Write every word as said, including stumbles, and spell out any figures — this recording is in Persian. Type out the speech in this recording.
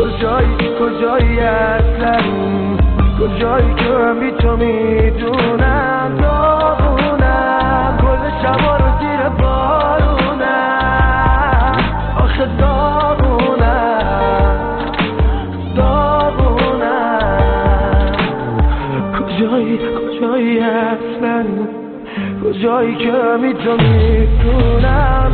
کجایی کجایی اصلا کجایی که بی تو میدونم داغونم کل شبا رو زیر بارونم آخه داغونم داغونم کجایی کجایی اصلا کجایی که بی تو میدونم